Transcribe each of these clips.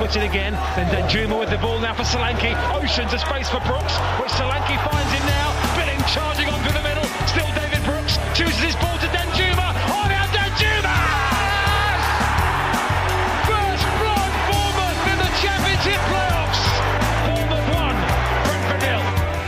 puts it again, then Danjuma with the ball now for Solanke. Oceans of space for Brooks, which Solanke finds him now. Billing charging on through the middle. Still David Brooks chooses his ball to Danjuma. Oh, now Danjuma! First blood Bournemouth in the Championship playoffs. Bournemouth 1, Brentford 0.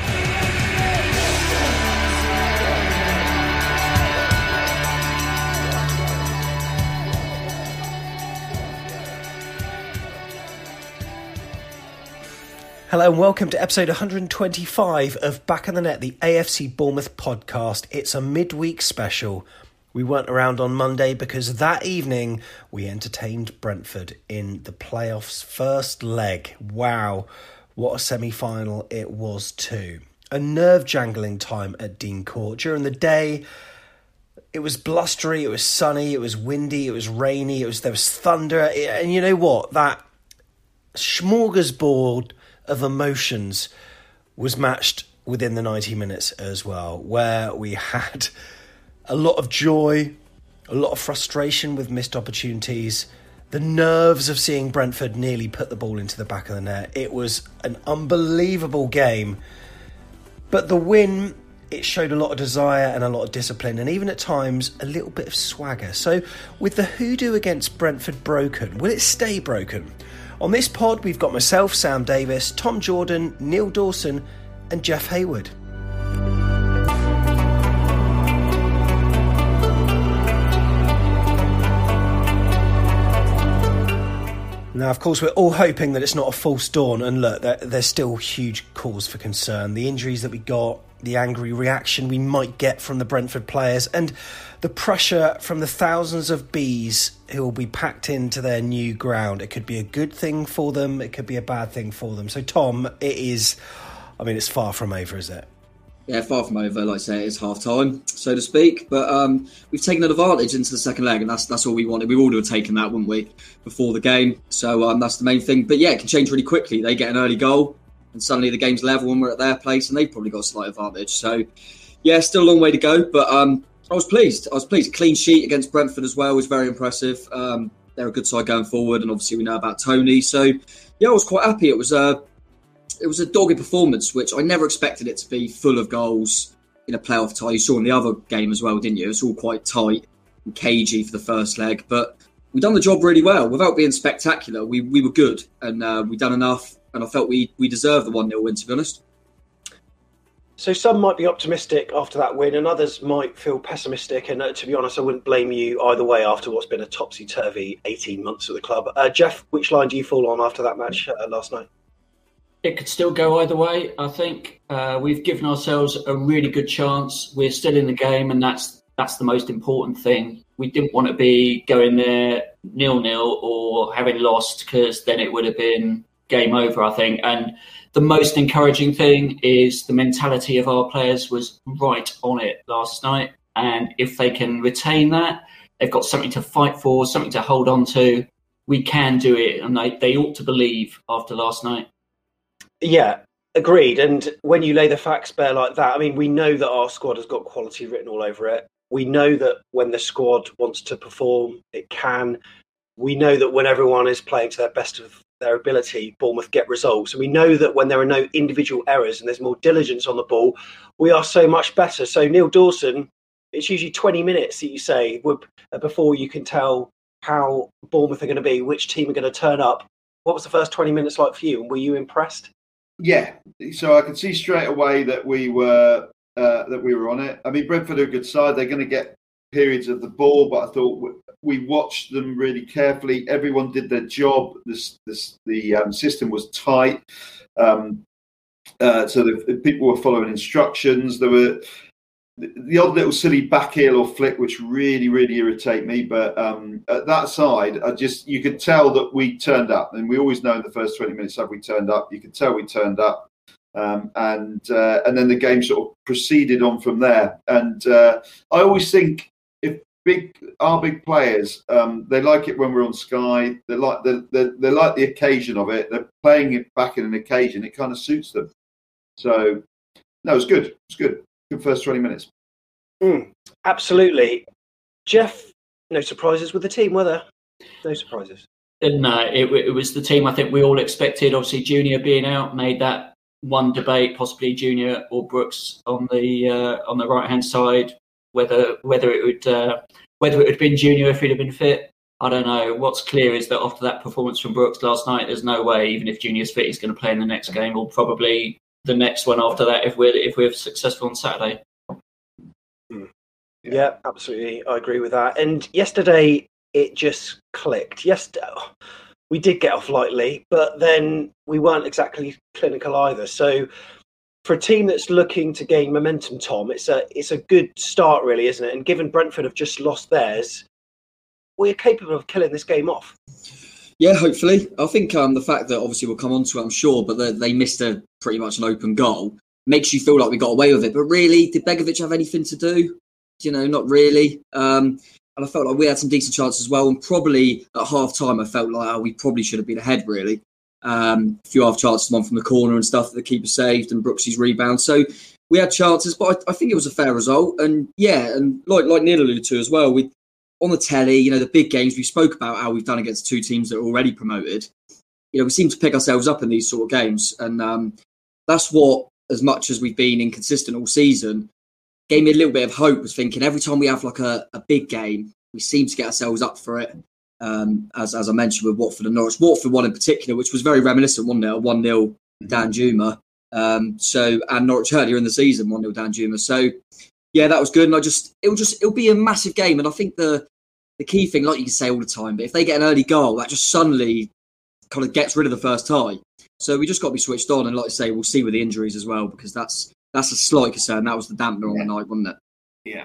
Hello and welcome to episode 125 of Back on the Net, the AFC Bournemouth podcast. It's a midweek special. We weren't around on Monday because that evening we entertained Brentford in the playoffs' first leg. Wow, what a semi-final it was too. A nerve-jangling time at Dean Court. During the day, it was blustery, it was sunny, it was windy, it was rainy, there was thunder. And you know what? That smorgasbord of emotions was matched within the 90 minutes as well, where we had a lot of joy, a lot of frustration with missed opportunities, the nerves of seeing Brentford nearly put the ball into the back of the net. It was an unbelievable game, but the win, it showed a lot of desire and a lot of discipline, and even at times a little bit of swagger. So with the hoodoo against Brentford broken, will it stay broken? On this pod, we've got myself, Sam Davis, Tom Jordan, Neil Dawson and Jeff Hayward. Now, of course, we're all hoping that it's not a false dawn. And look, there's still huge cause for concern. The injuries that we got, the angry reaction we might get from the Brentford players, and the pressure from the thousands of bees who will be packed into their new ground. It could be a good thing for them. It could be a bad thing for them. So, Tom, it's far from over, is it? Yeah, far from over. Like I say, it's half-time, so to speak. But we've taken an advantage into the second leg, and that's all we wanted. We all would have taken that, wouldn't we, before the game? So that's the main thing. But yeah, it can change really quickly. They get an early goal, and suddenly the game's level when we're at their place, and they've probably got a slight advantage. So, yeah, still a long way to go, but I was pleased. Clean sheet against Brentford as well was very impressive. They're a good side going forward, and obviously we know about Tony. So, yeah, I was quite happy. It was a dogged performance, which I never expected it to be full of goals in a playoff tie. You saw in the other game as well, didn't you? It was all quite tight and cagey for the first leg, but we done the job really well. Without being spectacular, we were good, and we done enough, and I felt we deserved the 1-0 win, to be honest. So some might be optimistic after that win and others might feel pessimistic. And to be honest, I wouldn't blame you either way after what's been a topsy-turvy 18 months at the club. Jeff, which line do you fall on after that match last night? It could still go either way. I think we've given ourselves a really good chance. We're still in the game, and that's the most important thing. We didn't want to be going there 0-0 or having lost, because then it would have been game over, I think. And the most encouraging thing is the mentality of our players was right on it last night. And if they can retain that, they've got something to fight for, something to hold on to. We can do it, and they ought to believe after last night. Yeah, agreed. And when you lay the facts bare like that, I mean, we know that our squad has got quality written all over it. We know that when the squad wants to perform, it can. We know that when everyone is playing to their best of their ability, Bournemouth get results. And we know that when there are no individual errors and there's more diligence on the ball, we are so much better. So Neil Dawson, it's usually 20 minutes that you say before you can tell how Bournemouth are going to be, which team are going to turn up. What was the first 20 minutes like for you? And were you impressed? Yeah, so I could see straight away that we were on it. I mean, Brentford are a good side. They're going to get periods of the ball, but I thought we watched them really carefully. Everyone did their job. The system was tight, so the people were following instructions. There were the odd little silly back heel or flick, which really, really irritate me. But at that side, you could tell that we turned up, and we always know in the first 20 minutes have we turned up. You could tell we turned up, and then the game sort of proceeded on from there. And I always think if our big players, they like it when we're on Sky. They like the occasion of it. They're playing it back in an occasion. It kind of suits them. So no, it's good. It's good. Good first 20 minutes. Absolutely. Jeff, no surprises with the team, were there? No surprises. No, it was the team I think we all expected. Obviously, Junior being out made that one debate, possibly Junior or Brooks on the right hand side. Whether it would have been Junior if he'd have been fit, I don't know. What's clear is that after that performance from Brooks last night, there's no way, even if Junior's fit, he's going to play in the next game, or probably the next one after that if we're successful on Saturday. Yeah, absolutely. I agree with that. And yesterday, it just clicked. We did get off lightly, but then we weren't exactly clinical either. So for a team that's looking to gain momentum, Tom, it's a good start, really, isn't it? And given Brentford have just lost theirs, we're capable of killing this game off. Yeah, hopefully. I think the fact that obviously we'll come on to it, I'm sure, but they missed pretty much an open goal makes you feel like we got away with it. But really, did Begovic have anything to do? Not really. And I felt like we had some decent chances as well. And probably at half time, I felt like we probably should have been ahead, really. A few half chances, one from the corner and stuff that the keeper saved, and Brooksy's rebound. So we had chances, but I think it was a fair result. And yeah, and like Neil alluded to as well, on the telly, the big games, we spoke about how we've done against two teams that are already promoted. We seem to pick ourselves up in these sort of games. And that's what, as much as we've been inconsistent all season, gave me a little bit of hope, was thinking every time we have like a big game, we seem to get ourselves up for it. As I mentioned with Watford and Norwich. Watford one in particular, which was very reminiscent, 1-0 Danjuma. And Norwich earlier in the season, 1-0 Danjuma. So yeah, that was good. And it'll be a massive game. And I think the key thing, like you can say all the time, but if they get an early goal, that just suddenly kind of gets rid of the first tie. So we just got to be switched on. And like I say, we'll see with the injuries as well, because that's a slight concern. That was the dampener on the night, wasn't it? Yeah.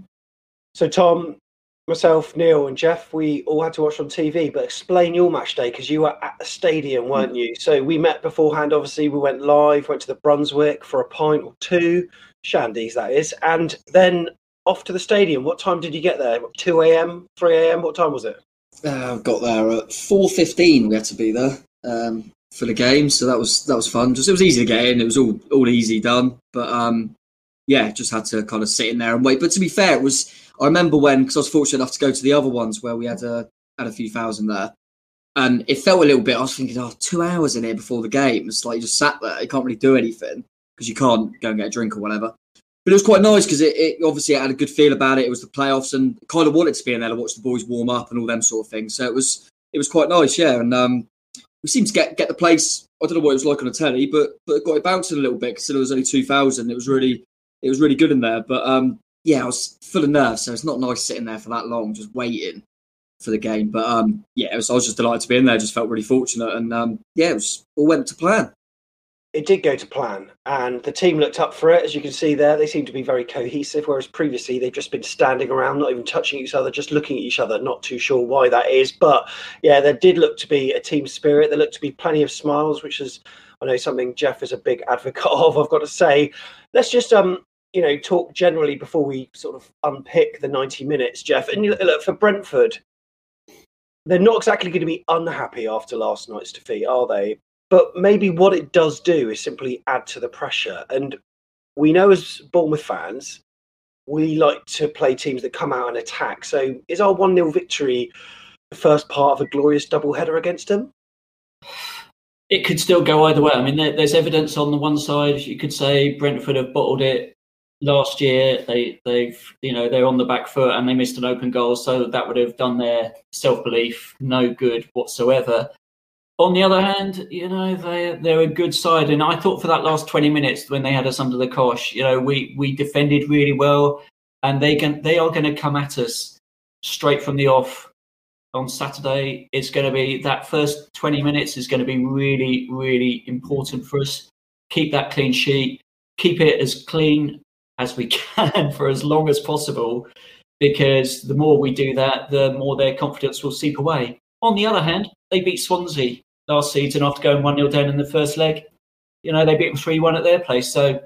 So Tom, myself, Neil and Jeff, we all had to watch on TV, but explain your match day, because you were at the stadium, weren't you? So we met beforehand, obviously. We went live, went to the Brunswick for a pint or two, shandies that is, and then off to the stadium. What time did you get there? 2 a.m, 3 a.m, what time was it? Got there at 4:15. We had to be there for the game, so that was fun. It was easy to get in. It was all easy done, but just had to kind of sit in there and wait. But to be fair, I remember because I was fortunate enough to go to the other ones where we had a few thousand there, and it felt a little bit. I was thinking, 2 hours in here before the game. It's like you just sat there. You can't really do anything because you can't go and get a drink or whatever. But it was quite nice because it obviously had a good feel about it. It was the playoffs, and kind of wanted to be in there to watch the boys warm up and all them sort of things. So it was quite nice, yeah. And we seemed to get the place. I don't know what it was like on the telly, but it got it bouncing a little bit because there was only 2,000. It was really good in there. But I was full of nerves, so it's not nice sitting there for that long, just waiting for the game. But I was just delighted to be in there. Just felt really fortunate, and it all went to plan. It did go to plan, and the team looked up for it. As you can see there, they seem to be very cohesive, whereas previously they've just been standing around, not even touching each other, just looking at each other. Not too sure why that is, but yeah, there did look to be a team spirit. There looked to be plenty of smiles, which is, I know, something Jeff is a big advocate of, I've got to say. Let's just talk generally before we sort of unpick the 90 minutes, Jeff. And look, for Brentford, they're not exactly going to be unhappy after last night's defeat, are they? But maybe what it does do is simply add to the pressure. And we know as Bournemouth fans, we like to play teams that come out and attack. So is our 1-0 victory the first part of a glorious double-header against them? It could still go either way. I mean, there's evidence on the one side. You could say Brentford have bottled it last year. They're on the back foot and they missed an open goal. So that would have done their self-belief no good whatsoever. On the other hand, they're a good side. And I thought for that last 20 minutes when they had us under the cosh, we defended really well. And they are going to come at us straight from the off on Saturday. It's going to be that first 20 minutes is going to be really, really important for us. Keep that clean sheet. Keep it as clean as we can for as long as possible, because the more we do that, the more their confidence will seep away. On the other hand, they beat Swansea last season after going 1-0 down in the first leg. They beat them 3-1 at their place. So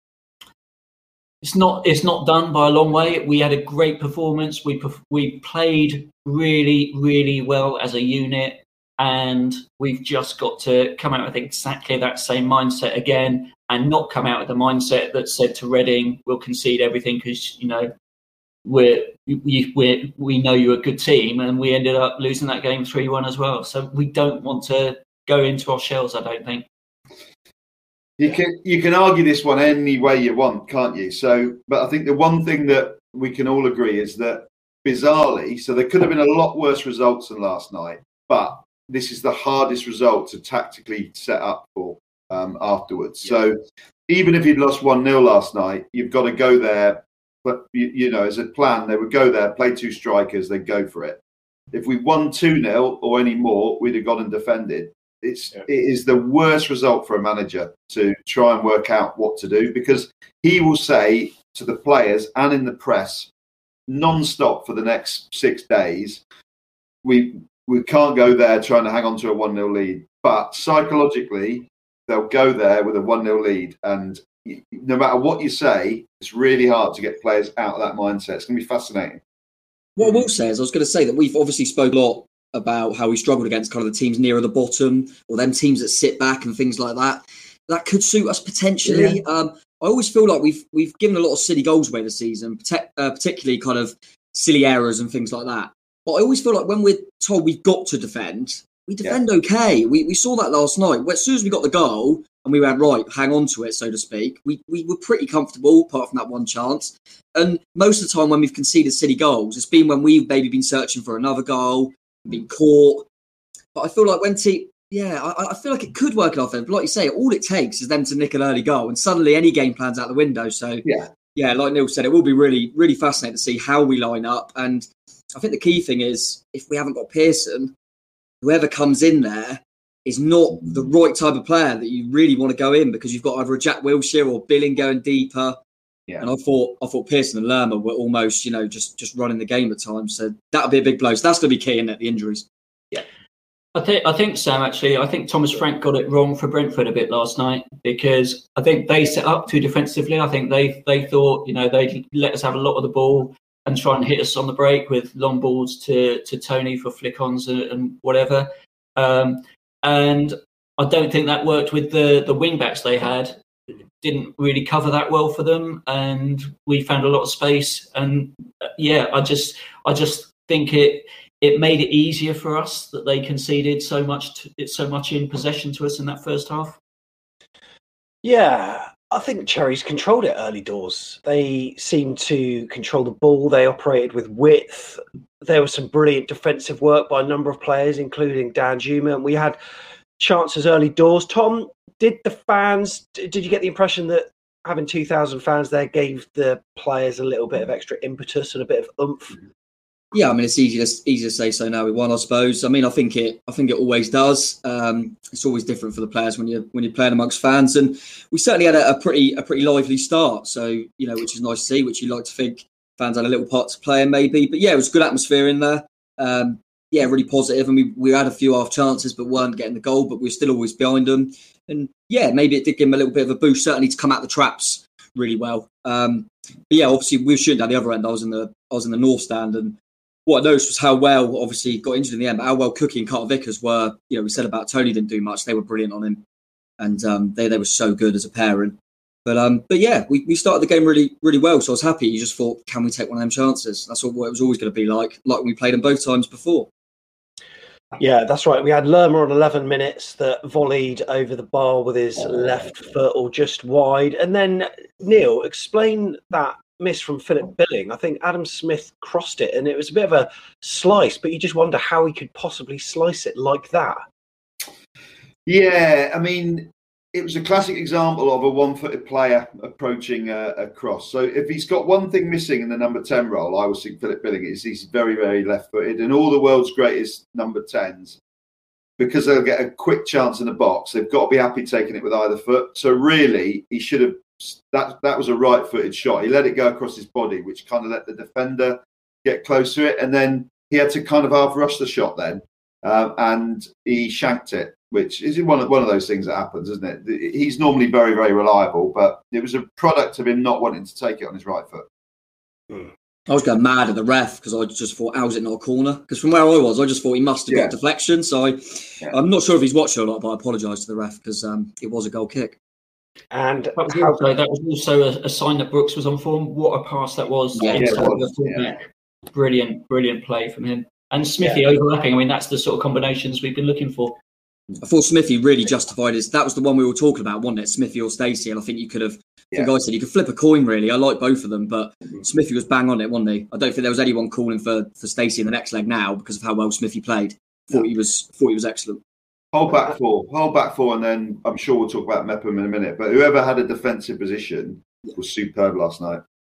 it's not done by a long way. We had a great performance. We played really, really well as a unit, and we've just got to come out with exactly that same mindset again, and not come out with the mindset that said to Reading, we'll concede everything because, we know you're a good team, and we ended up losing that game 3-1 as well. So we don't want to go into our shells, I don't think. You can argue this one any way you want, can't you? So, but I think the one thing that we can all agree is that bizarrely, so there could have been a lot worse results than last night, but this is the hardest result to tactically set up for afterwards. Yeah. So even if you'd lost 1-0 last night, you've got to go there. But, you know, as a plan, they would go there, play two strikers, they'd go for it. If we won 2-0 or any more, we'd have gone and defended. It is the worst result for a manager to try and work out what to do, because he will say to the players and in the press non-stop for the next 6 days, we can't go there trying to hang on to a 1-0 lead. But psychologically, they'll go there with a 1-0 lead. And no matter what you say, it's really hard to get players out of that mindset. It's going to be fascinating. What I will say is, I was going to say that we've obviously spoke a lot about how we struggled against kind of the teams nearer the bottom, or them teams that sit back and things like that. That could suit us potentially. Yeah. I always feel like we've given a lot of silly goals away this season, particularly kind of silly errors and things like that. But I always feel like when we're told we've got to defend, we defend okay. We saw that last night. As soon as we got the goal and we went, right, hang on to it, so to speak, we were pretty comfortable, apart from that one chance. And most of the time when we've conceded silly goals, it's been when we've maybe been searching for another goal, been caught. But I feel like when I feel like it could work in our favour. But like you say, all it takes is them to nick an early goal, and suddenly any game plan's out the window. So yeah, like Neil said, it will be really, really fascinating to see how we line up. And I think the key thing is, if we haven't got Pearson, whoever comes in there is not the right type of player that you really want to go in, because you've got either a Jack Wilshere or Billing going deeper. Yeah. And I thought Pearson and Lerma were almost, just running the game at times. So that'll be a big blow. So that's going to be key, isn't it, the injuries? Yeah. I think Sam, actually, I think Thomas Frank got it wrong for Brentford a bit last night, because I think they set up too defensively. I think they thought, they'd let us have a lot of the ball and try and hit us on the break with long balls to Tony for flick-ons and whatever. And I don't think that worked with the wing-backs they had. Didn't really cover that well for them, and we found a lot of space. And I just think it made it easier for us that they conceded so much in possession to us in that first half. Yeah, I think Cherries controlled it early doors. They seemed to control the ball. They operated with width. There was some brilliant defensive work by a number of players, including Danjuma, and we had chances early doors. Tom, did you get the impression that having 2,000 fans there gave the players a little bit of extra impetus and a bit of oomph? Yeah, I mean, it's easy to say so now we won, I suppose. I mean, I think it always does. It's always different for the players when you're playing amongst fans, and we certainly had a pretty lively start. So which is nice to see, which you like to think fans had a little part to play in maybe. But yeah, it was a good atmosphere in there. Really positive, and we had a few half chances, but weren't getting the goal. But we're still always behind them, and maybe it did give them a little bit of a boost, certainly to come out the traps really well. But yeah, obviously we were shooting down the other end. I was in the north stand, and what I noticed was how well, obviously got injured in the end, but how well Cookie and Carter Vickers were. We said about Tony didn't do much; they were brilliant on him, and they were so good as a pairing. But yeah, we started the game really, really well. So I was happy. You just thought, can we take one of them chances? That's what it was always going to be like when we played them both times before. Yeah, that's right. We had Lerma on 11 minutes that volleyed over the bar with his left foot or just wide. And then, Neil, explain that miss from Philip Billing. I think Adam Smith crossed it and it was a bit of a slice, but you just wonder how he could possibly slice it like that. Yeah, I mean, it was a classic example of a one-footed player approaching a cross. So if he's got one thing missing in the number 10 role, I would think Philip Billing is he's very, very left-footed. And all the world's greatest number 10s, because they'll get a quick chance in the box, they've got to be happy taking it with either foot. So really, he should have, that was a right-footed shot. He let it go across his body, which kind of let the defender get close to it. And then he had to kind of half-rush the shot then. And he shanked it, which is one of those things that happens, isn't it? He's normally very, very reliable, but it was a product of him not wanting to take it on his right foot. I was going mad at the ref because I just thought, how is it not a corner? Because from where I was, I just thought he must have got deflection. So I'm not sure if he's watched it or not, but I apologise to the ref because it was a goal kick. And that was also a sign that Brooks was on form. What a pass that was! Brilliant play from him. And Smithy overlapping. I mean, that's the sort of combinations we've been looking for. I thought Smithy really justified his. That was the one we were talking about, wasn't it? Smithy or Stacey, and I think you could have. I think I said you could flip a coin. Really, I like both of them, but Smithy was bang on it, wasn't he? I don't think there was anyone calling for Stacey in the next leg now because of how well Smithy played. Thought he was excellent. Whole back four, and then I'm sure we'll talk about Mepham in a minute. But whoever had a defensive position was superb last night.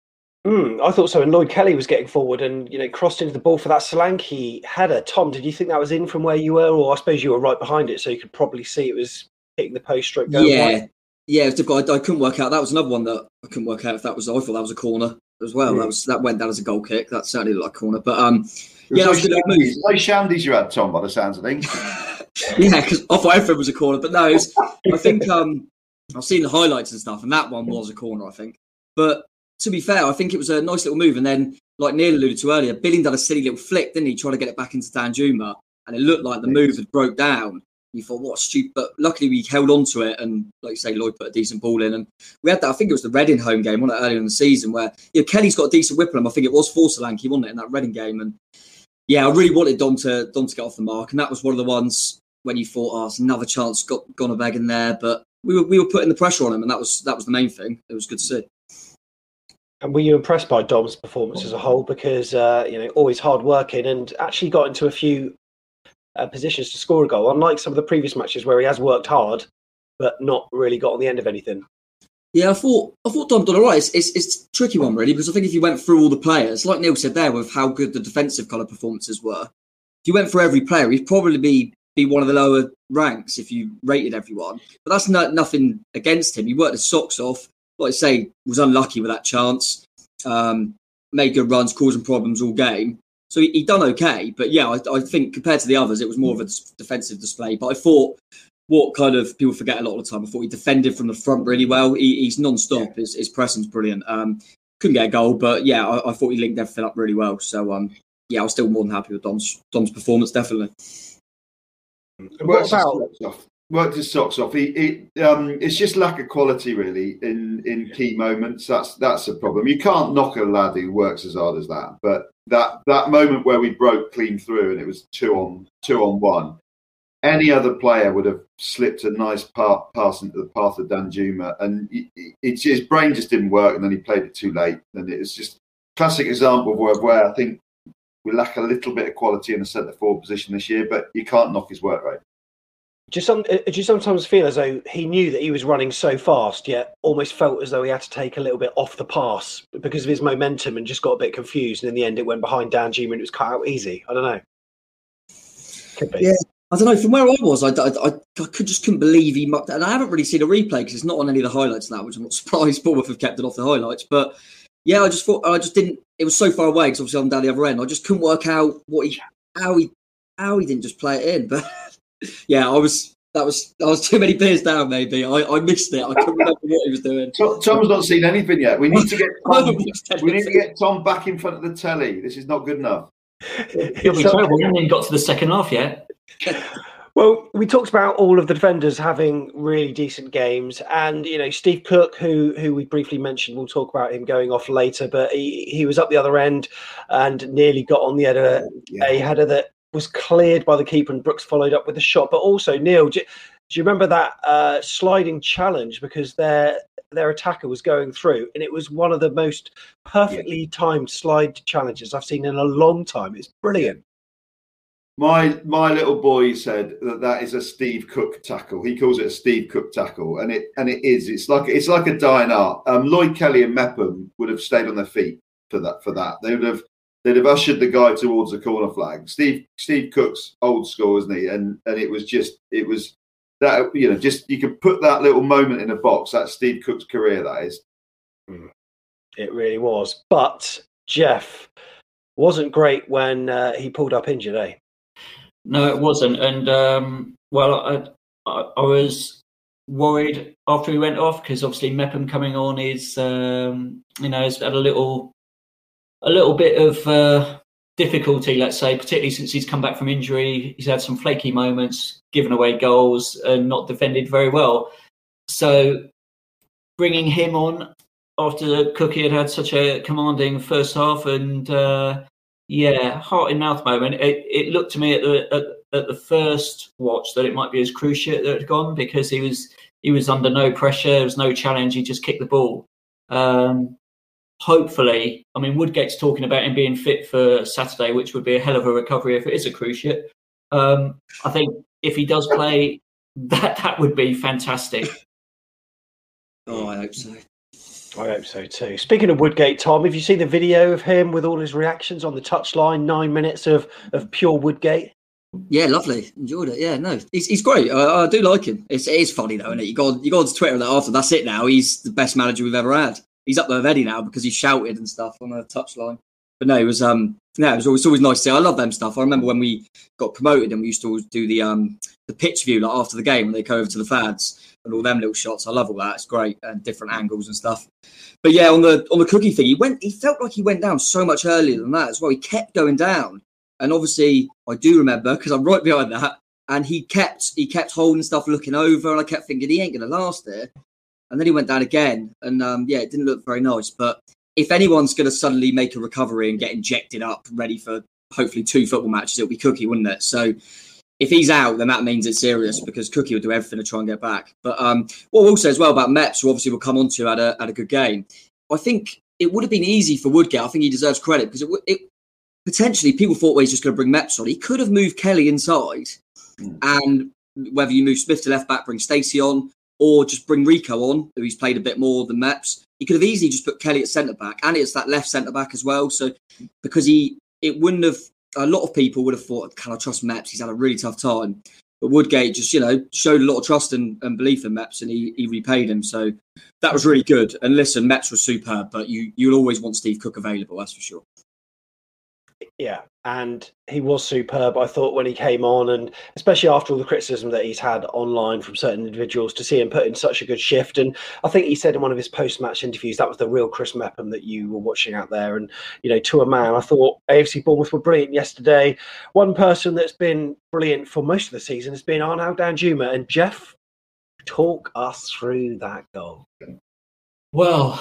I thought so. And Lloyd Kelly was getting forward and crossed into the ball for that Solanke header. Tom, did you think that was in from where you were, or I suppose you were right behind it, so you could probably see it was hitting the post stroke going wide? Yeah, it was difficult. I couldn't work out. That was another one that I couldn't work out if that was. I thought that was a corner as well. That went down as a goal kick. That certainly looked like a corner. But that was a good move. No shandies you had, Tom, by the sounds of things. Yeah, because I thought everything was a corner, but no. I think I've seen the highlights and stuff, and that one was a corner, I think. But to be fair, I think it was a nice little move. And then, like Neil alluded to earlier, Billing done a silly little flick, didn't he? Trying to get it back into Danjuma, and it looked like the move had broke down. You thought, what a stupid. But luckily, we held on to it, and like you say, Lloyd put a decent ball in. And we had that, I think it was the Reading home game, wasn't it, earlier in the season, where Kelly's got a decent whip on him. I think it was for Solanke, wasn't it, in that Reading game? And yeah, I really wanted Dom to get off the mark. And that was one of the ones when you thought, it's another chance, got a bag in there. But we were putting the pressure on him, and that was the main thing. It was good to see. And were you impressed by Dom's performance as a whole? Because, always hard working and actually got into a few positions to score a goal, unlike some of the previous matches where he has worked hard, but not really got on the end of anything. Yeah, I thought Dom done all right. It's a tricky one, really, because I think if you went through all the players, like Neil said there, with how good the defensive kind of performances were, if you went for every player, he'd probably be one of the lower ranks if you rated everyone. But that's nothing against him. He worked his socks off. Like I say, was unlucky with that chance. Made good runs, causing problems all game. So he done okay. But yeah, I think compared to the others, it was more of a defensive display. But I thought what kind of people forget a lot of the time, I thought he defended from the front really well. He's non-stop. His pressing's brilliant. Couldn't get a goal, but yeah, I thought he linked everything up really well. So I was still more than happy with Dom's performance, definitely. Worked his socks off. It's just lack of quality, really, in key moments. That's a problem. You can't knock a lad who works as hard as that. But that moment where we broke clean through and it was 2 on 1, any other player would have slipped a nice pass into the path of Danjuma, and his brain just didn't work, and then he played it too late. And it was just a classic example of where I think we lack a little bit of quality in the centre forward position this year, but you can't knock his work rate. Do you sometimes feel as though he knew that he was running so fast, yet almost felt as though he had to take a little bit off the pass because of his momentum and just got a bit confused, and in the end it went behind Danjuma and it was cut out easy? I don't know. Could be. Yeah, I don't know. From where I was, I couldn't believe he mucked. And I haven't really seen a replay because it's not on any of the highlights now, which I'm not surprised Bournemouth have kept it off the highlights. But yeah, I just didn't. It was so far away because obviously I'm down the other end. I just couldn't work out how he didn't just play it in. But yeah, I was too many beers down. Maybe I missed it. I couldn't remember what he was doing. Tom's not seen anything yet. We need to get Tom back in front of the telly. This is not good enough. He'll be terrible. We haven't even got to the second half yet. Well, we talked about all of the defenders having really decent games, and Steve Cook, who we briefly mentioned, we'll talk about him going off later, but he was up the other end and nearly got on the header, a header that was cleared by the keeper, and Brooks followed up with a shot. But also, Neil, do you remember that sliding challenge? Because their attacker was going through, and it was one of the most perfectly timed slide challenges I've seen in a long time. It's brilliant. My little boy said that is a Steve Cook tackle. He calls it a Steve Cook tackle, and it is. It's like a dying art. Lloyd Kelly and Mepham would have stayed on their feet for that. They'd have ushered the guy towards the corner flag. Steve Cook's old school, isn't he? And it was that, just you could put that little moment in a box. That's Steve Cook's career, that is. It really was. But Jeff wasn't great when he pulled up injured, eh? No, it wasn't. And I was worried after he went off because obviously Mepham coming on is has had a little bit of difficulty, let's say, particularly since he's come back from injury. He's had some flaky moments, given away goals and not defended very well. So bringing him on after Cookie had such a commanding first half, and heart in mouth moment. It looked to me at the first watch that it might be his cruciate that had gone, because he was under no pressure, there was no challenge, he just kicked the ball. Hopefully, I mean, Woodgate's talking about him being fit for Saturday, which would be a hell of a recovery if it is a cruciate. I think if he does play, that would be fantastic. Oh, I hope so. I hope so too. Speaking of Woodgate, Tom, have you seen the video of him with all his reactions on the touchline? 9 minutes of pure Woodgate. Yeah, lovely. Enjoyed it. Yeah, no, he's great. I do like him. It is funny though, isn't it? You go on to Twitter after. That's it now. He's the best manager we've ever had. He's up there with Eddie now because he shouted and stuff on the touchline. But no, it was always nice to see. I love them stuff. I remember when we got promoted and we used to always do the pitch view like after the game when they go over to the Fads and all them little shots. I love all that. It's great, and different angles and stuff. But yeah, on the Cookie thing, he felt like he went down so much earlier than that as well. He kept going down, and obviously I do remember because I'm right behind that. And he kept holding stuff, looking over, and I kept thinking he ain't going to last there. And then he went down again, and it didn't look very nice. But if anyone's going to suddenly make a recovery and get injected up, ready for hopefully 2 football matches, it'll be Cookie, wouldn't it? So if he's out, then that means it's serious because Cookie will do everything to try and get back. But what we'll say as well about Meps, who obviously we'll come on to, had a good game. I think it would have been easy for Woodgate. I think he deserves credit because it potentially people thought, well, he's just going to bring Meps on. He could have moved Kelly inside, and whether you move Smith to left back, bring Stacey on, or just bring Rico on, who he's played a bit more than Meps. He could have easily just put Kelly at centre back, and it's that left centre back as well. So because it wouldn't have. A lot of people would have thought, can I trust Meps? He's had a really tough time. But Woodgate just, showed a lot of trust and belief in Meps, and he repaid him. So that was really good. And listen, Meps was superb, but you'll always want Steve Cook available, that's for sure. Yeah, and he was superb, I thought, when he came on, and especially after all the criticism that he's had online from certain individuals, to see him put in such a good shift. And I think he said in one of his post-match interviews that was the real Chris Mepham that you were watching out there. And, to a man, I thought AFC Bournemouth were brilliant yesterday. One person that's been brilliant for most of the season has been Arnaud Danjuma. And Jeff, talk us through that goal. Well,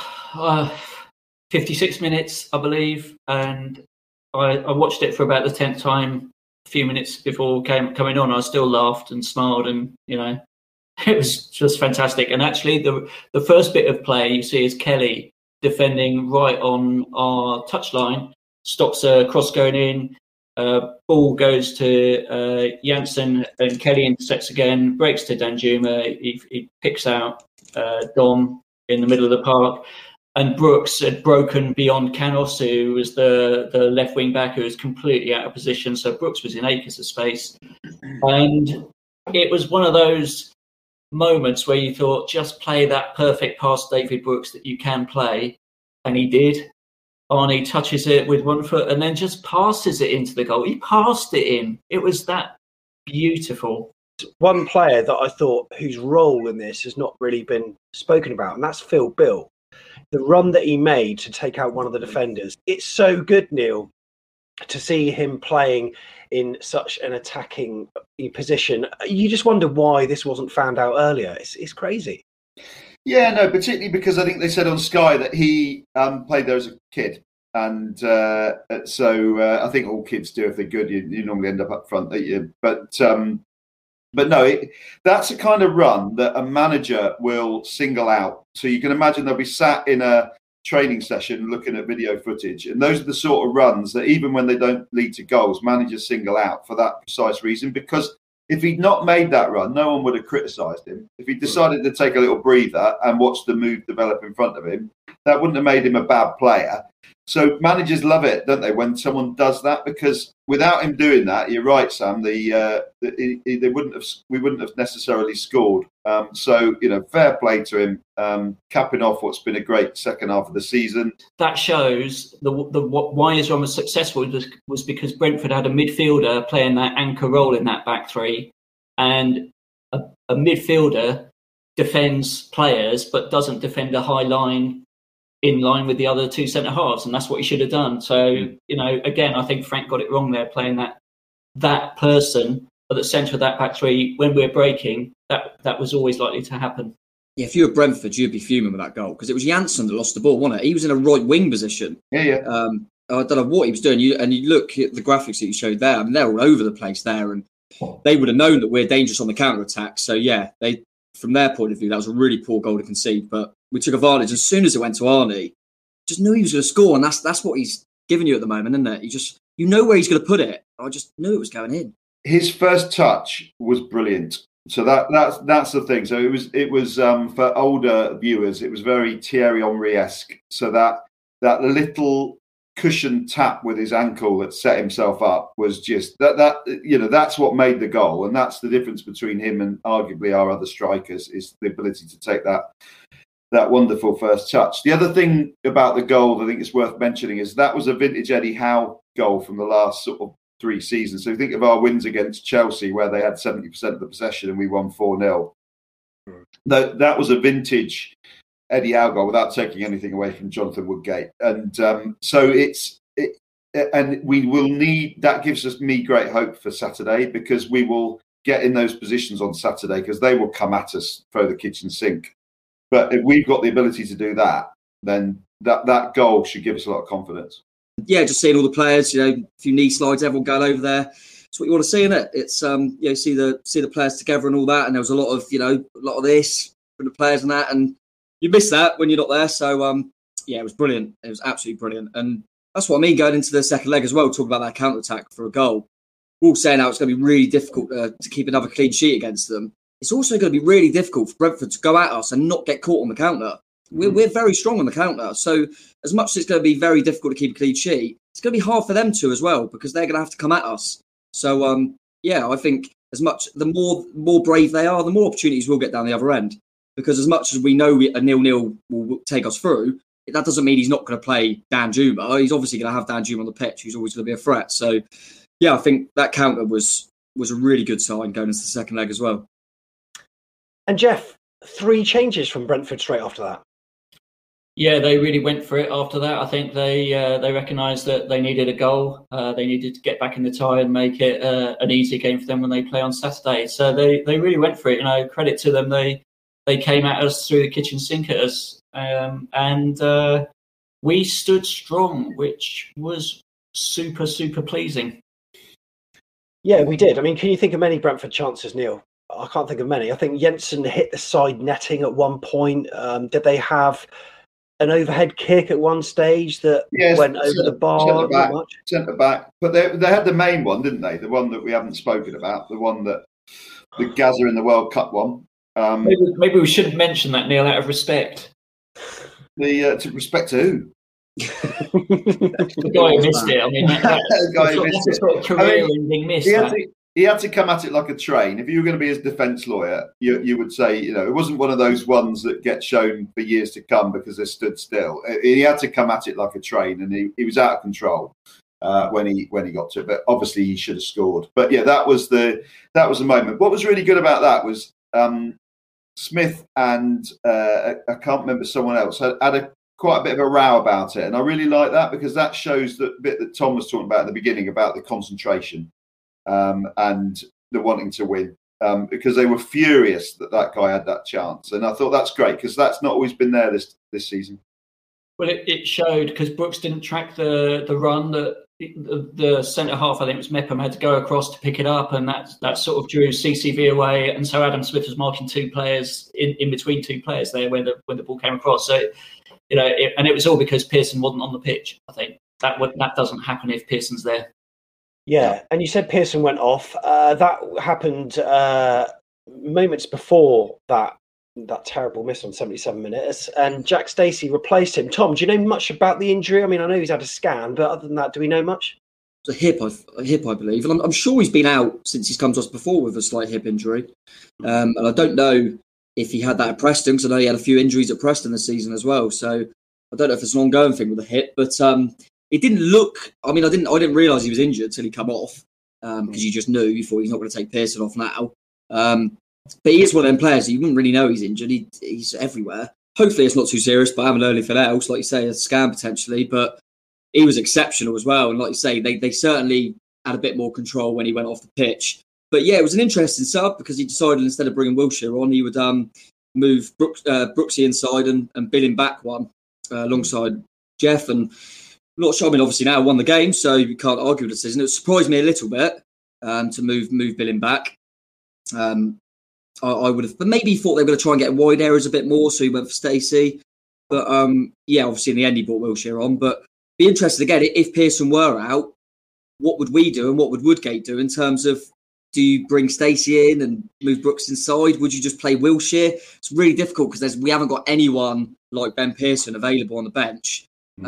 56 minutes, I believe, and I watched it for about the 10th time. A few minutes before coming on, I still laughed and smiled, and it was just fantastic. And actually, the first bit of play you see is Kelly defending right on our touchline, stops a cross going in, ball goes to Janssen, and Kelly intercepts again, breaks to Danjuma. He picks out Dom in the middle of the park. And Brooks had broken beyond Canos, who was the left wing back, who was completely out of position. So Brooks was in acres of space. And it was one of those moments where you thought, just play that perfect pass, David Brooks, that you can play. And he did. Arnie touches it with one foot and then just passes it into the goal. He passed it in. It was that beautiful. One player that I thought whose role in this has not really been spoken about, and that's Phil Bill. The run that he made to take out one of the defenders. It's so good, Neil, to see him playing in such an attacking position. You just wonder why this wasn't found out earlier. It's crazy. Yeah, no, particularly because I think they said on Sky that he played there as a kid. And so I think all kids do if they're good. You normally end up front, don't you? But no, that's a kind of run that a manager will single out. So you can imagine they'll be sat in a training session looking at video footage. And those are the sort of runs that even when they don't lead to goals, managers single out for that precise reason. Because if he'd not made that run, no one would have criticised him. If he decided to take a little breather and watch the move develop in front of him, that wouldn't have made him a bad player. So managers love it, don't they, when someone does that? Because without him doing that, you're right, Sam. We wouldn't have necessarily scored. So fair play to him, capping off what's been a great second half of the season. That shows why Israel was successful was because Brentford had a midfielder playing that anchor role in that back three, and a midfielder defends players but doesn't defend a high line in line with the other two centre-halves, and that's what he should have done. So, again, I think Frank got it wrong there, playing that person at the centre of that back three when we're breaking. That was always likely to happen. Yeah, if you were Brentford, you'd be fuming with that goal because it was Janssen that lost the ball, wasn't it? He was in a right wing position. Yeah. I don't know what he was doing. You look at the graphics that you showed there. I mean, they're all over the place there, and they would have known that we're dangerous on the counter attack. So yeah, from their point of view, that was a really poor goal to concede. But we took advantage as soon as it went to Arnie. Just knew he was going to score, and that's what he's giving you at the moment, isn't it? You know where he's going to put it. I just knew it was going in. His first touch was brilliant. So that's the thing. So it was for older viewers, it was very Thierry Henry-esque. So that little cushion tap with his ankle that set himself up was just that's what made the goal, and that's the difference between him and arguably our other strikers is the ability to take that wonderful first touch. The other thing about the goal I think is worth mentioning is that was a vintage Eddie Howe goal from the last sort of 3 seasons. So think of our wins against Chelsea where they had 70% of the possession and we won 4-0. That was a vintage Eddie Howe goal without taking anything away from Jonathan Woodgate. And so and we will need, that gives me great hope for Saturday because we will get in those positions on Saturday because they will come at us, throw the kitchen sink. But if we've got the ability to do that, then that goal should give us a lot of confidence. Yeah, just seeing all the players, a few knee slides, everyone going over there. It's what you want to see, isn't it? It's see the players together and all that. And there was a lot of this from the players and that, and you miss that when you're not there. So it was brilliant. It was absolutely brilliant, and that's what I mean going into the second leg as well. Talk about that counter attack for a goal. We're all saying how it's going to be really difficult to keep another clean sheet against them. It's also going to be really difficult for Brentford to go at us and not get caught on the counter. We're very strong on the counter. So as much as it's going to be very difficult to keep a clean sheet, it's going to be hard for them to as well because they're going to have to come at us. So, I think the more brave they are, the more opportunities we'll get down the other end. Because as much as we know a 0-0 will take us through, that doesn't mean he's not going to play Danjuma. He's obviously going to have Danjuma on the pitch, who's always going to be a threat. So, I think that counter was a really good sign going into the second leg as well. And Jeff, 3 changes from Brentford straight after that. Yeah, they really went for it after that. I think they recognised that they needed a goal. They needed to get back in the tie and make it an easy game for them when they play on Saturday. So they really went for it. Credit to them. They came at us through the kitchen sink at us. And we stood strong, which was super, super pleasing. Yeah, we did. I mean, can you think of many Brentford chances, Neil? I can't think of many. I think Jensen hit the side netting at one point. Did they have an overhead kick at one stage that went over the bar? Centre back. But they had the main one, didn't they? The one that we haven't spoken about. The one that the Gaza in the World Cup one. Maybe we shouldn't mention that, Neil, out of respect. To respect to who? The guy who missed it. I mean, that's a sort of career-ending miss. He had to come at it like a train. If you were going to be his defence lawyer, you would say, it wasn't one of those ones that get shown for years to come because they stood still. He had to come at it like a train, and he was out of control when he got to it. But obviously, he should have scored. But yeah, that was the moment. What was really good about that was Smith and I can't remember someone else had quite a bit of a row about it, and I really like that because that shows the bit that Tom was talking about at the beginning about the concentration. And the wanting to win because they were furious that guy had that chance, and I thought that's great because that's not always been there this season. Well, it showed because Brooks didn't track the run that the centre half, I think it was Mepham, had to go across to pick it up, and that sort of drew CCV away, and so Adam Smith was marking 2 players in between 2 players there when the ball came across. So and it was all because Pearson wasn't on the pitch. I think that doesn't happen if Pearson's there. Yeah, and you said Pearson went off. That happened moments before that terrible miss on 77 minutes, and Jack Stacey replaced him. Tom, do you know much about the injury? I mean, I know he's had a scan, but other than that, do we know much? It's a hip, I believe, and I'm sure he's been out since he's come to us before with a slight hip injury. And I don't know if he had that at Preston, because I know he had a few injuries at Preston this season as well. So I don't know if it's an ongoing thing with the hip, but it didn't look. I mean, I didn't realise he was injured until he come off because you just knew. You thought he's not going to take Pearson off now. But he is one of them players that you wouldn't really know he's injured. He's everywhere. Hopefully it's not too serious, but I haven't heard anything else. Like you say, a scan potentially, but he was exceptional as well. And like you say, they certainly had a bit more control when he went off the pitch. But yeah, it was an interesting sub because he decided instead of bringing Wilshere on, he would move Brooksy inside and bill him back one alongside Jeff. And I'm not sure. I mean, obviously now won the game, so you can't argue with the decision. It surprised me a little bit to move Billing back. I would have, but maybe thought they were going to try and get wide areas a bit more, so he went for Stacey. But obviously in the end he brought Wilshere on. But be interested again, if Pearson were out, what would we do and what would Woodgate do in terms of, do you bring Stacey in and move Brooks inside? Would you just play Wilshere? It's really difficult because we haven't got anyone like Ben Pearson available on the bench.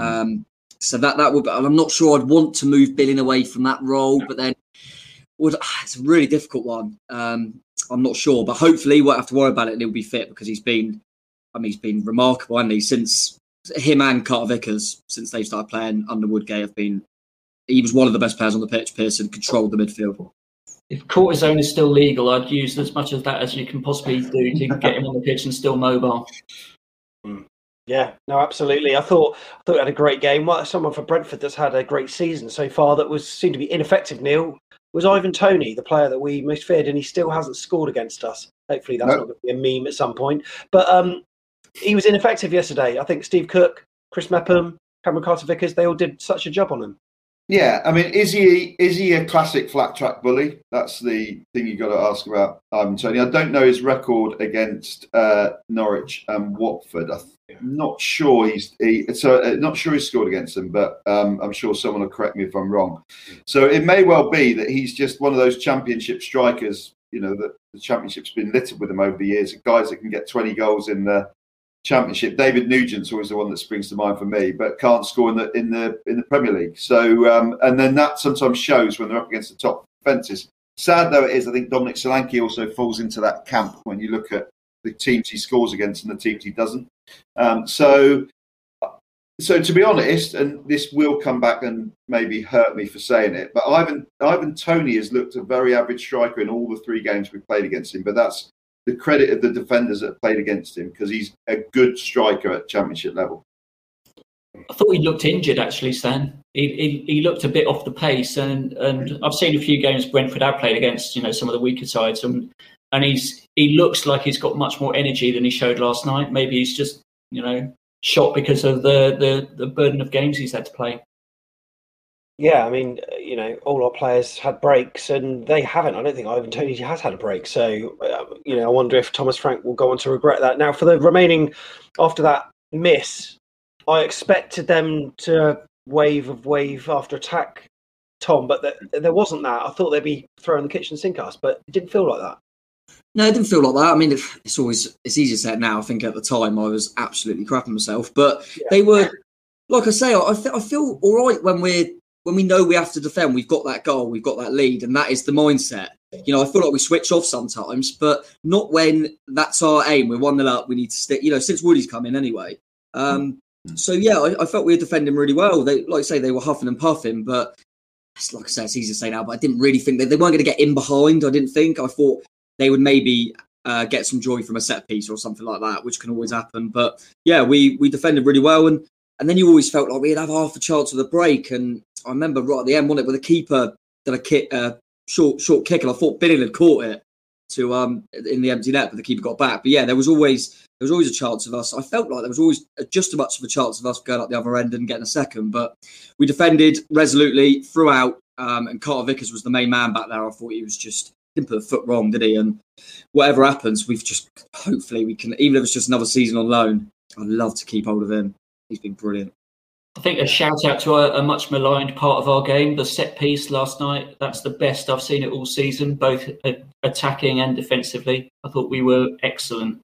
So that would, and I'm not sure I'd want to move Billing away from that role, but then it's a really difficult one. I'm not sure, but hopefully we won't have to worry about it and he'll be fit, because he's been remarkable, hasn't he? Since him and Carter Vickers, since they've started playing under Woodgate, he was one of the best players on the pitch. Pearson controlled the midfield. If cortisone is still legal, I'd use as much of that as you can possibly do to get him on the pitch and still mobile. Yeah, no, absolutely. I thought he had a great game. Well, someone for Brentford that's had a great season so far that seemed to be ineffective, Neil, was Ivan Toney, the player that we most feared, and he still hasn't scored against us. Hopefully that's not going to be a meme at some point. But he was ineffective yesterday. I think Steve Cook, Chris Mepham, Cameron Carter-Vickers, they all did such a job on him. Yeah, I mean, is he a classic flat track bully? That's the thing you've got to ask about Ivan Toney. I don't know his record against Norwich and Watford. I'm not sure not sure he's scored against them, but I'm sure someone will correct me if I'm wrong. So it may well be that he's just one of those championship strikers. You know, that the championship's been littered with them over the years. Guys that can get 20 goals in the championship. David Nugent's always the one that springs to mind for me, but can't score in the Premier League. So and then that sometimes shows when they're up against the top defences. Sad though it is, I think Dominic Solanke also falls into that camp when you look at the teams he scores against and the teams he doesn't. So to be honest, and this will come back and maybe hurt me for saying it, but Ivan Toney has looked a very average striker in all the 3 games we've played against him. But that's the credit of the defenders that have played against him, because he's a good striker at championship level. I thought he looked injured, actually, Stan. He looked a bit off the pace, and I've seen a few games Brentford have played against, some of the weaker sides, and he looks like he's got much more energy than he showed last night. Maybe he's just shot because of the burden of games he's had to play. Yeah, I mean, all our players had breaks, and they haven't. I don't think Ivan Toney has had a break. So, I wonder if Thomas Frank will go on to regret that. Now, for the remaining, after that miss, I expected them to wave after attack, Tom, but there wasn't that. I thought they'd be throwing the kitchen sink at us, but it didn't feel like that. No, it didn't feel like that. I mean, it's easy to say it now. I think at the time I was absolutely crapping myself, but they were, like I say, I feel all right when we know we have to defend. We've got that goal, we've got that lead, and that is the mindset. I feel like we switch off sometimes, but not when that's our aim. We're 1-0 up, we need to stick, since Woody's come in anyway. So yeah, I felt we were defending really well. They, like I say, they were huffing and puffing, but like I say, it's easy to say now, but I didn't really think that they weren't going to get in behind. I thought they would maybe get some joy from a set piece or something like that, which can always happen. But yeah, we defended really well, and then you always felt like we'd have half a chance of the break. And I remember right at the end, wasn't it, where the keeper did a short kick, and I thought Billing had caught it to in the empty net, but the keeper got back. But yeah, there was always a chance of us. I felt like there was always just as much of a chance of us going up the other end and getting a second. But we defended resolutely throughout, and Carter Vickers was the main man back there. I thought he was just didn't put a foot wrong, did he? And whatever happens, hopefully we can, even if it's just another season on loan, I'd love to keep hold of him. He's been brilliant. I think a shout out to a much maligned part of our game, the set piece last night. That's the best I've seen it all season, both attacking and defensively. I thought we were excellent.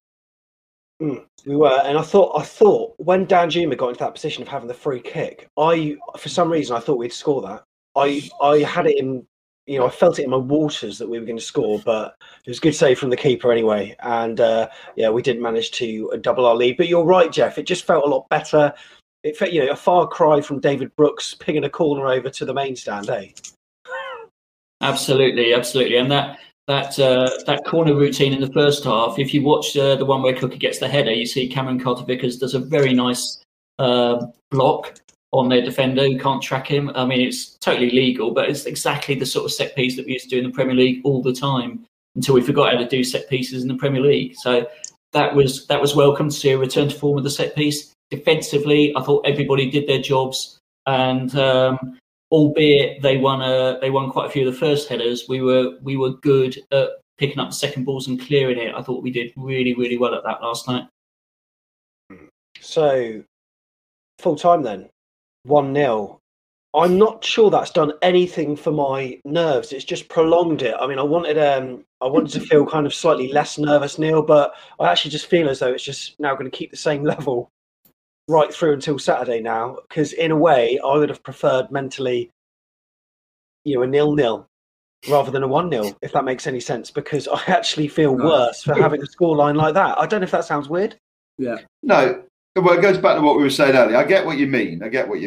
We were, and I thought when Danjuma got into that position of having the free kick, for some reason I thought we'd score that. I had it in, I felt it in my waters that we were going to score, but it was a good save from the keeper anyway. And we didn't manage to double our lead. But you're right, Jeff. It just felt a lot better. It felt, a far cry from David Brooks pinging a corner over to the main stand, eh? Absolutely. And that corner routine in the first half, if you watch the one where Cookie gets the header, you see Cameron Carter-Vickers does a very nice block on their defender who can't track him. I mean, it's totally legal, but it's exactly the sort of set piece that we used to do in the Premier League all the time until we forgot how to do set pieces in the Premier League. So that was welcome to see a return to form with the set piece. Defensively, I thought everybody did their jobs, and albeit they won quite a few of the first headers, we were good at picking up the second balls and clearing it. I thought we did really, really well at that last night. So, full time then, 1-0. I'm not sure that's done anything for my nerves. It's just prolonged it. I mean, I wanted to feel kind of slightly less nervous, Neil, but I actually just feel as though it's just now going to keep the same level right through until Saturday now. Because in a way, I would have preferred mentally, a 0-0 rather than a 1-0, if that makes any sense. Because I actually feel worse for having a scoreline like that. I don't know if that sounds weird. Yeah. No. Well, it goes back to what we were saying earlier. I get what you mean.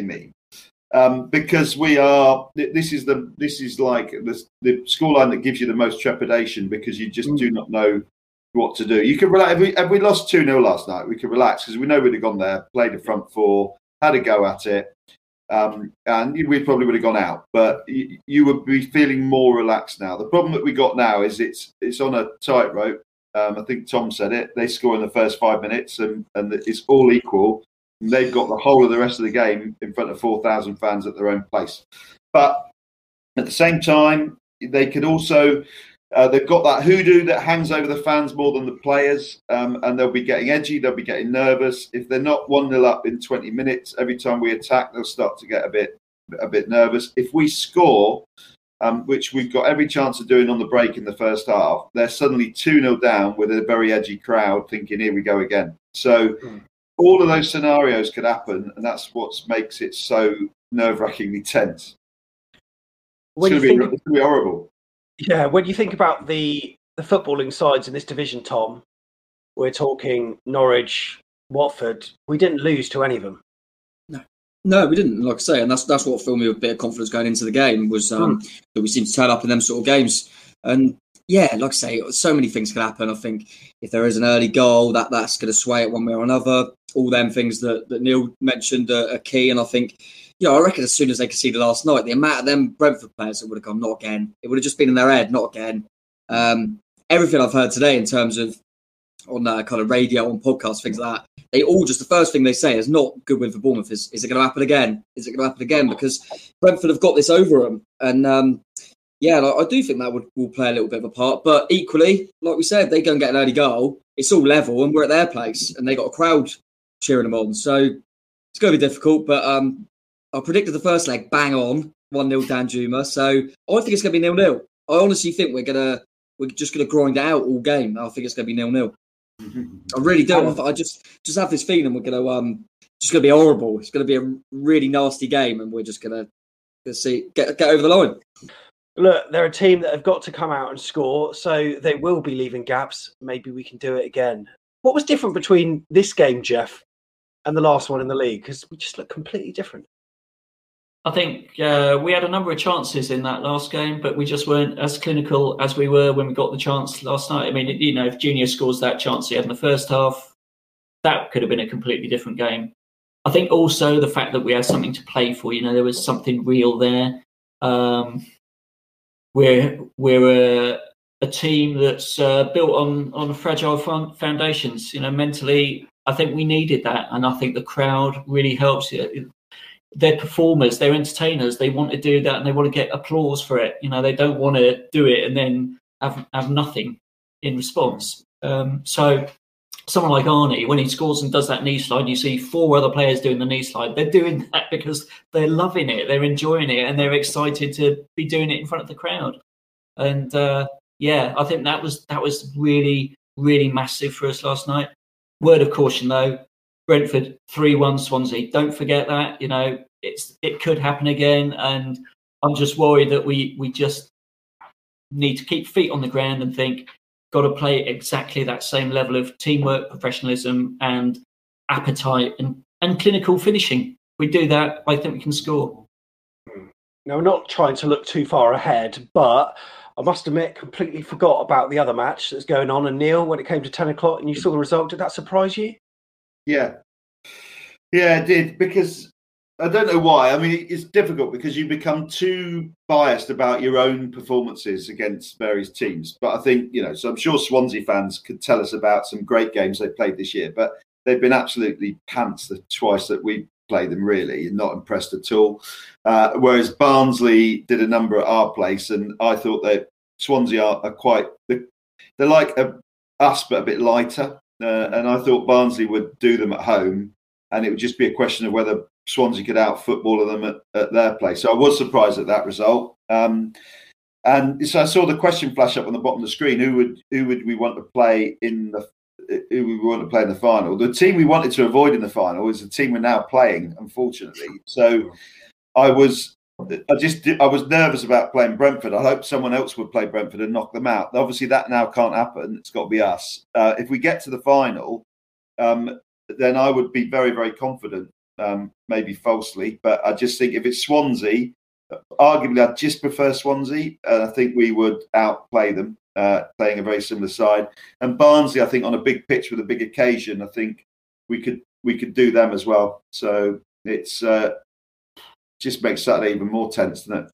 Because this is like the scoreline that gives you the most trepidation, because you just do not know what to do. You could relax. If we lost 2-0 last night, we could relax because we know we'd have gone there, played the front four, had a go at it, and we probably would have gone out. But you would be feeling more relaxed now. The problem that we got now is it's on a tightrope. I think Tom said it. They score in the first 5 minutes, and it's all equal. And they've got the whole of the rest of the game in front of 4,000 fans at their own place. But at the same time, they could also they've got that hoodoo that hangs over the fans more than the players, and they'll be getting edgy. They'll be getting nervous if they're not 1-0 up in 20 minutes. Every time we attack, they'll start to get a bit nervous. If we score, which we've got every chance of doing on the break in the first half, they're suddenly 2-0 down with a very edgy crowd thinking, here we go again. So all of those scenarios could happen, and that's what makes it so nerve-wrackingly tense. It's going to be horrible. Yeah, when you think about the footballing sides in this division, Tom, we're talking Norwich, Watford, we didn't lose to any of them. No, we didn't, like I say, and that's what filled me with a bit of confidence going into the game, was that we seem to turn up in them sort of games. And yeah, like I say, so many things can happen. I think if there is an early goal, that's going to sway it one way or another. All them things that Neil mentioned are key. And I think, I reckon as soon as they conceded last night, the amount of them Brentford players that would have gone, not again. It would have just been in their head, not again. Everything I've heard today in terms of on kind of radio, on podcasts, things like that, they all just, the first thing they say is not good win for Bournemouth. Is it going to happen again? Is it going to happen again? Because Brentford have got this over them. And I do think that will play a little bit of a part. But equally, like we said, they go and get an early goal. It's all level and we're at their place and they got a crowd cheering them on. So it's going to be difficult. But I predicted the first leg bang on, 1-0 Danjuma. So I think it's going to be 0-0. I honestly think we're just going to grind it out all game. I think it's going to be 0-0. I really do. I just have this feeling we're going to just going to be horrible. It's going to be a really nasty game, and we're just going to see get over the line. Look, they're a team that have got to come out and score, so they will be leaving gaps. Maybe we can do it again. What was different between this game, Jeff, and the last one in the league? Because we just look completely different. I think we had a number of chances in that last game, but we just weren't as clinical as we were when we got the chance last night. I mean, if Junior scores that chance he had in the first half, that could have been a completely different game. I think also the fact that we had something to play for, there was something real there. We're a team that's built on fragile foundations. Mentally, I think we needed that, and I think the crowd really helps it. They're performers, they're entertainers. They want to do that and they want to get applause for it. They don't want to do it and then have nothing in response. So someone like Arnie, when he scores and does that knee slide, you see 4 other players doing the knee slide. They're doing that because they're loving it, they're enjoying it, and they're excited to be doing it in front of the crowd. And I think that was really, really massive for us last night. Word of caution though, Brentford 3-1 Swansea. Don't forget that. It could happen again, and I'm just worried that we just need to keep feet on the ground and think, got to play exactly that same level of teamwork, professionalism, and appetite and clinical finishing. If we do that, I think we can score. Now, we're not trying to look too far ahead, but I must admit, completely forgot about the other match that's going on. And Neil, when it came to 10 o'clock and you saw the result, did that surprise you? Yeah, it did, because I don't know why. I mean, it's difficult because you become too biased about your own performances against various teams. But I think, so I'm sure Swansea fans could tell us about some great games they played this year, but they've been absolutely pants the twice that we played them, really, and not impressed at all. Whereas Barnsley did a number at our place, and I thought that Swansea are quite, they're like us, but a bit lighter. And I thought Barnsley would do them at home, and it would just be a question of whether Swansea could out-football them at their place. So I was surprised at that result. And so I saw the question flash up on the bottom of the screen: who would we want to play in the final? The team we wanted to avoid in the final is the team we're now playing, unfortunately. So I was nervous about playing Brentford. I hoped someone else would play Brentford and knock them out. Obviously, that now can't happen. It's got to be us. If we get to the final, then I would be very, very confident. Maybe falsely, but I just think if it's Swansea, arguably I'd just prefer Swansea, and I think we would outplay them, playing a very similar side. And Barnsley, I think on a big pitch with a big occasion, I think we could do them as well. So it's just makes Saturday even more tense, doesn't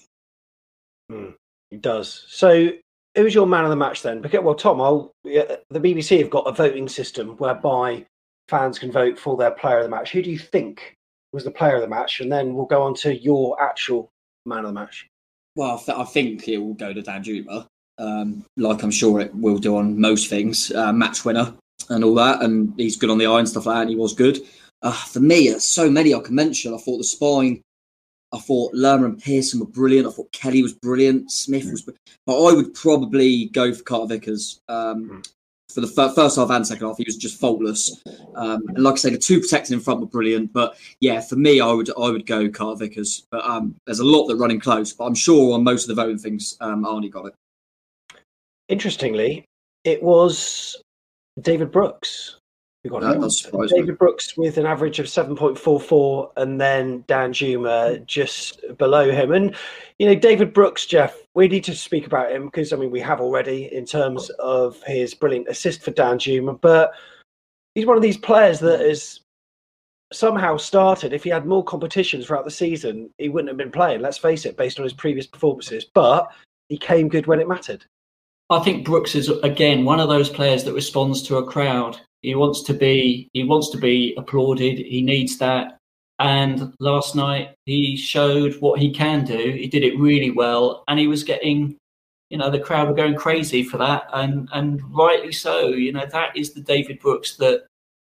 it? It does. So who was your man of the match then? Because, well, Tom, the BBC have got a voting system whereby fans can vote for their player of the match. Who do you think was the player of the match? And then we'll go on to your actual man of the match. Well, I think it will go to Danjuma, like I'm sure it will do on most things, match winner and all that. And he's good on the eye and stuff like that, and he was good. For me, there's so many I can mention. I thought the spine, I thought Lerma and Pearson were brilliant. I thought Kelly was brilliant. Smith was brilliant. But I would probably go for Carter Vickers. For the first half and second half, he was just faultless. And like I say, the two protecting in front were brilliant. But yeah, for me, I would go Carter Vickers. But there's a lot that running close. But I'm sure on most of the voting things, Arnie got it. Interestingly, it was David Brooks who got it. David Brooks with an average of 7.44, and then Danjuma just below him. And David Brooks, Jeff, we need to speak about him because we have already in terms of his brilliant assist for Danjuma, but he's one of these players that has somehow started. If he had more competitions throughout the season, he wouldn't have been playing, let's face it, based on his previous performances, but he came good when it mattered. I think Brooks is, again, one of those players that responds to a crowd. He wants to be applauded. He needs that. And last night he showed what he can do. He did it really well, and he was getting, the crowd were going crazy for that, and rightly so. That is the David Brooks that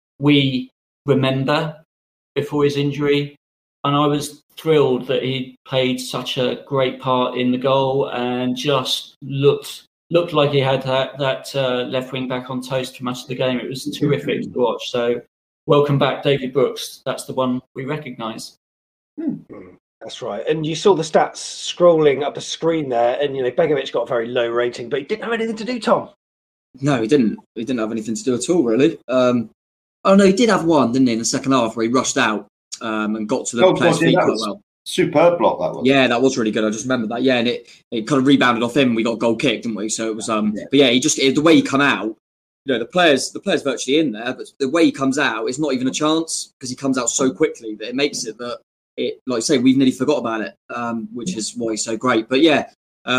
we remember before his injury, and I was thrilled that he played such a great part in the goal and just looked like he had that left wing back on toast for much of the game. It was terrific to watch. So welcome back, David Brooks. That's the one we recognise. That's right. And you saw the stats scrolling up the screen there, and Begovic got a very low rating, but he didn't have anything to do, Tom. No, he didn't. He didn't have anything to do at all, really. Oh no, he did have one, didn't he, in the second half where he rushed out and got to the player's feet quite well. Superb block that was. Yeah, that was really good. I just remember that. Yeah, and it kind of rebounded off him. We got a goal kick, didn't we? So it was but yeah, the way he come out, the player's virtually in there, but the way he comes out is not even a chance because he comes out so quickly that it makes it that like I say, we've nearly forgot about it, which is why he's so great. But yeah,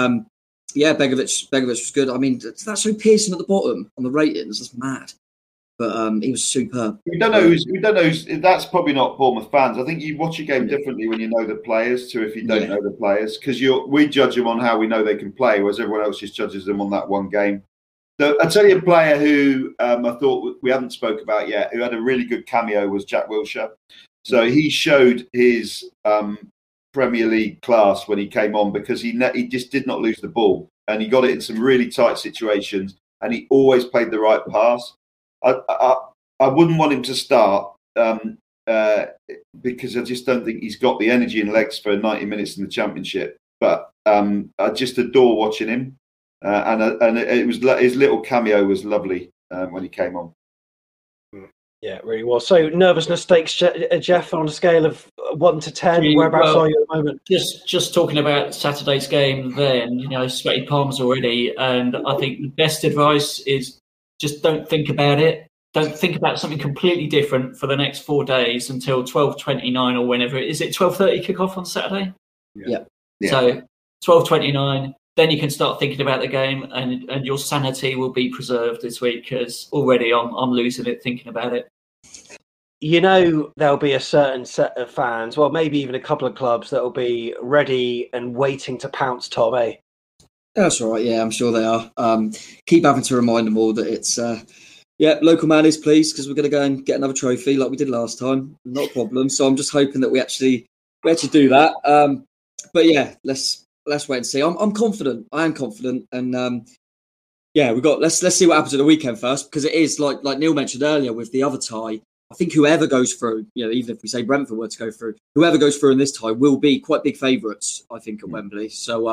Begovic was good. That's so Pearson at the bottom on the ratings. That's mad. But he was superb. We don't know. That's probably not Bournemouth fans. I think you watch a game differently when you know the players to if you don't know the players, because we judge them on how we know they can play, whereas everyone else just judges them on that one game. So I'll tell you a player who I thought we haven't spoke about yet, who had a really good cameo, was Jack Wilshere. So he showed his Premier League class when he came on because he just did not lose the ball, and he got it in some really tight situations, and he always played the right pass. I wouldn't want him to start because I just don't think he's got the energy and legs for 90 minutes in the Championship. But I just adore watching him, and it was his little cameo was lovely when he came on. Yeah, it really was. So nervousness stakes, Jeff, on a scale of 1 to 10. Whereabouts are you at the moment? Just talking about Saturday's game, then sweaty palms already, and I think the best advice is just don't think about it. don't think about something completely different for the next 4 days until 12:29 or whenever. Is it 12:30 kick-off on Saturday? Yeah. So 12:29, then you can start thinking about the game, and your sanity will be preserved this week, because already I'm losing it thinking about it. You know, there'll be a certain set of fans, well, maybe even a couple of clubs that will be ready and waiting to pounce, Tom, eh? That's all right. Yeah, I'm sure they are. Keep having to remind them all that it's local man is pleased, because we're going to go and get another trophy like we did last time. Not a problem. So I'm just hoping that we actually do that. But yeah, let's wait and see. I'm confident. I am confident, and let's see what happens at the weekend first, because it is like Neil mentioned earlier with the other tie. I think whoever goes through, even if we say Brentford were to go through, whoever goes through in this tie will be quite big favourites, I think, at Wembley. So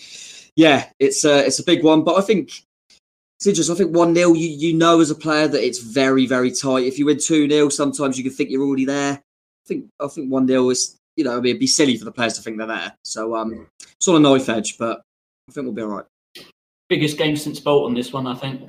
it's a big one, but I think it's interesting. I think 1-0, you know as a player that it's very, very tight. If you win 2-0, sometimes you can think you're already there. I think 1-0 is, it'd be silly for the players to think they're there. So it's on a knife edge, but I think we'll be all right. Biggest game since Bolton, this one, I think.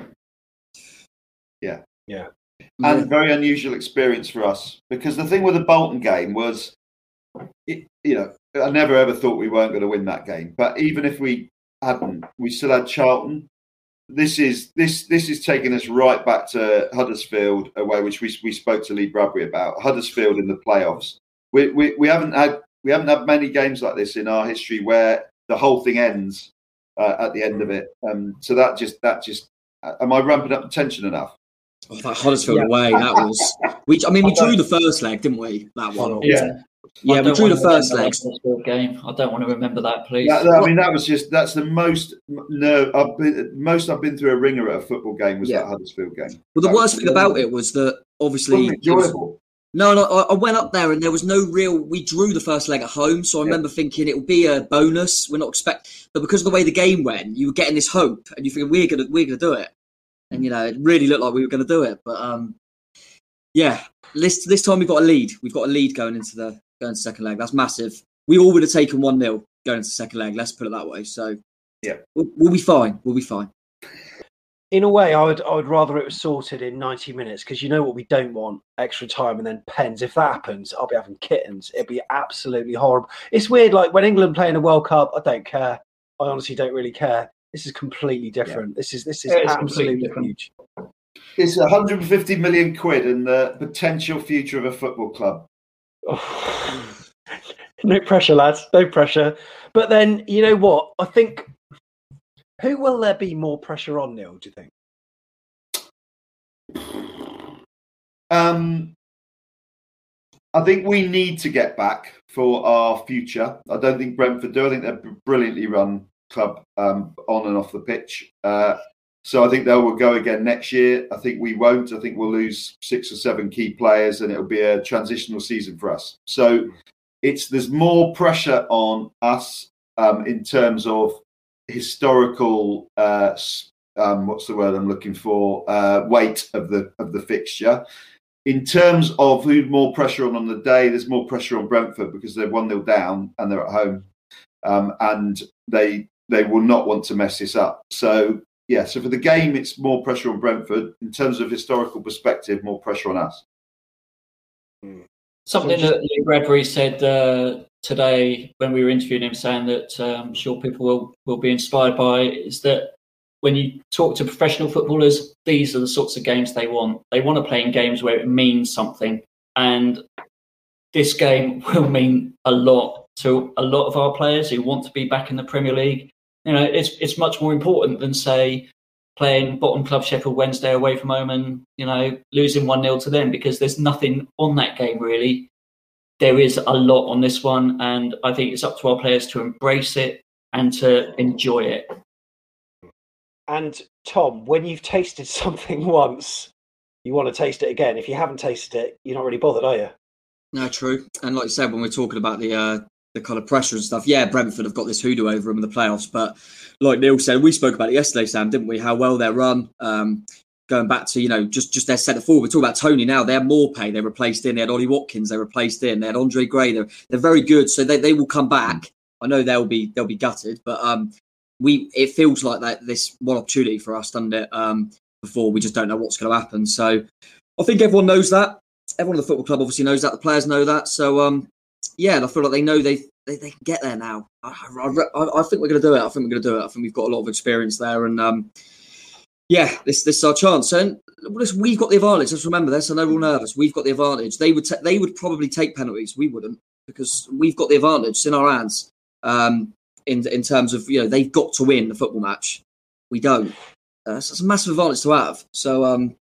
Yeah. Yeah. And very unusual experience for us, because the thing with the Bolton game was, I never ever thought we weren't going to win that game. But even if we hadn't, we still had Charlton. This is taking us right back to Huddersfield away, which we spoke to Lee Bradbury about. Huddersfield in the playoffs. We haven't had many games like this in our history where the whole thing ends at the end of it. So that just am I ramping up the tension enough? Oh, that Huddersfield away, that was. We drew the first leg, didn't we? That one. Yeah. Yeah, we drew the first leg. Game. I don't want to remember that, please. That's the most I've been through a ringer at a football game was that Huddersfield game. Well, the worst thing about it was that obviously enjoyable. I went up there and there was no real. We drew the first leg at home, so I remember thinking it would be a bonus. We're not but because of the way the game went, you were getting this hope, and you think we're gonna do it, and it really looked like we were gonna do it. But this time we've got a lead. We've got a lead going into second leg. That's massive. We all would have taken 1-0 going into second leg. Let's put it that way. So we'll be fine. We'll be fine. In a way, I would rather it was sorted in 90 minutes, because you know what we don't want? Extra time and then pens. If that happens, I'll be having kittens. It'd be absolutely horrible. It's weird, like when England play in a World Cup, I don't care. I honestly don't really care. This is completely different. Yeah. This is absolutely huge. It's 150 million quid and the potential future of a football club. Oh. No pressure, lads. No pressure. But then, you know what? I think, who will there be more pressure on, Neil, do you think? I think we need to get back for our future. I don't think Brentford do. I think they're a brilliantly run club on and off the pitch. So I think they will go again next year. I think we won't. I think we'll lose 6 or 7 key players, and it'll be a transitional season for us. So there's more pressure on us in terms of historical what's the word I'm looking for? Weight of the fixture. In terms of who more pressure on the day, there's more pressure on Brentford because they're 1-0 down and they're at home, and they will not want to mess this up. So for the game, it's more pressure on Brentford. In terms of historical perspective, more pressure on us. Something that Lee Bradbury said today when we were interviewing him, saying that I'm sure people will be inspired by, is that when you talk to professional footballers, these are the sorts of games they want. They want to play in games where it means something. And this game will mean a lot to a lot of our players who want to be back in the Premier League. It's much more important than, say, playing bottom club Sheffield Wednesday away from home and, losing 1-0 to them, because there's nothing on that game, really. There is a lot on this one, and I think it's up to our players to embrace it and to enjoy it. And Tom, when you've tasted something once, you want to taste it again. If you haven't tasted it, you're not really bothered, are you? No, true. And like you said, when we're talking about the kind of pressure and stuff, Brentford have got this hoodoo over them in the playoffs. But like Neil said, we spoke about it yesterday, Sam, didn't we? How well they're run. Going back to, just their centre forward. We're talking about Tony now. They had Morpay. They replaced in. They had Ollie Watkins. They replaced in. They had Andre Gray. They're very good. So they will come back. I know they'll be gutted, but it feels like that this one opportunity for us, doesn't it? Before we just don't know what's going to happen. So I think everyone knows that. Everyone at the football club obviously knows that. The players know that. So, and I feel like they know they can get there now. I think we're going to do it. I think we've got a lot of experience there. And, this is our chance. And we've got the advantage. Let's remember this. I know we're all nervous. We've got the advantage. They would probably take penalties. We wouldn't, because we've got the advantage. It's in our hands. In terms of, they've got to win the football match. We don't. So it's a massive advantage to have. So,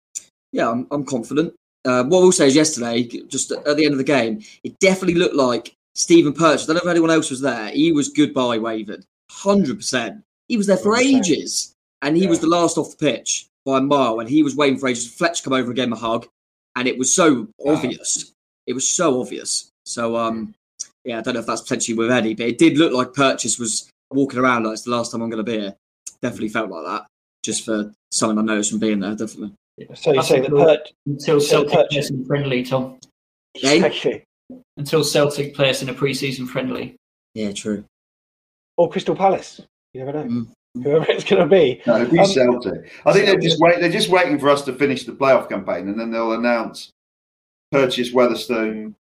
I'm confident. What I will say is yesterday, just at the end of the game, it definitely looked like Stephen Purchase. I don't know if anyone else was there. He was goodbye wavered. 100%. He was there for ages. And he was the last off the pitch by a mile. And he was waiting for ages. Fletch come over and gave him a hug. And it was so obvious. It was so obvious. So, I don't know if that's potentially with Eddie, but it did look like Purchase was walking around like it's the last time I'm going to be here. Definitely felt like that. Just for something I noticed from being there, definitely. So you're saying until Celtic plays in friendly, Tom. Exactly. Until Celtic plays in a pre-season friendly. Yeah, true. Or Crystal Palace. You never know. Whoever it's going to be. No, it'll be Celtic. I think they're just waiting for us to finish the playoff campaign, and then they'll announce Purchase, Weatherstone,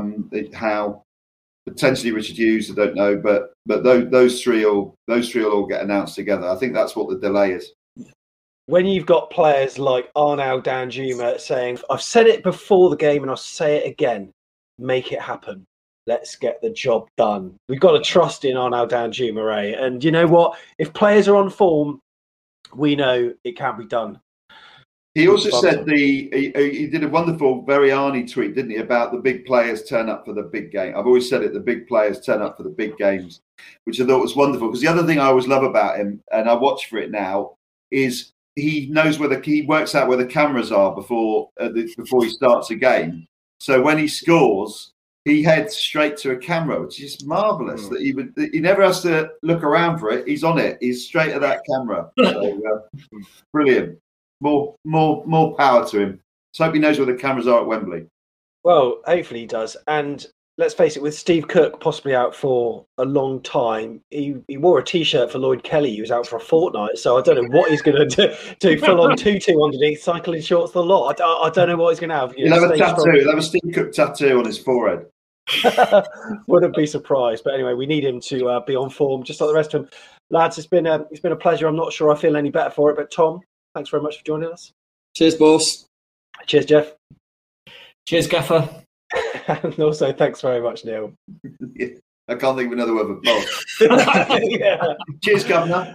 Howe, potentially Richard Hughes. I don't know, but those three will all get announced together. I think that's what the delay is. When you've got players like Arnaud Danjuma saying, I've said it before the game and I'll say it again, make it happen. Let's get the job done. We've got to trust in Arnaud Danjuma, eh? And you know what? If players are on form, we know it can be done. He also said he did a wonderful, very Arnie tweet, didn't he, about the big players turn up for the big game. I've always said it, the big players turn up for the big games, which I thought was wonderful. Because the other thing I always love about him, and I watch for it now, is he knows he works out where the cameras are before he starts a game. So when he scores, he heads straight to a camera, which is marvellous. That he never has to look around for it. He's on it. He's straight at that camera. So, brilliant. More power to him. So hope he knows where the cameras are at Wembley. Well, hopefully he does. And let's face it, with Steve Cook possibly out for a long time, he wore a T-shirt for Lloyd Kelly. He was out for a fortnight, so I don't know what he's going to do. Full on tutu underneath, cycling shorts, the lot. I don't know what he's going to have. He'll have a tattoo. He'll have a Steve Cook tattoo on his forehead. Wouldn't be surprised. But anyway, we need him to be on form, just like the rest of them. Lads, it's been a pleasure. I'm not sure I feel any better for it, but Tom, thanks very much for joining us. Cheers, boss. Cheers, Jeff. Cheers, Gaffer. And also, thanks very much, Neil. Yeah, I can't think of another word but boss. Yeah. Cheers, Governor.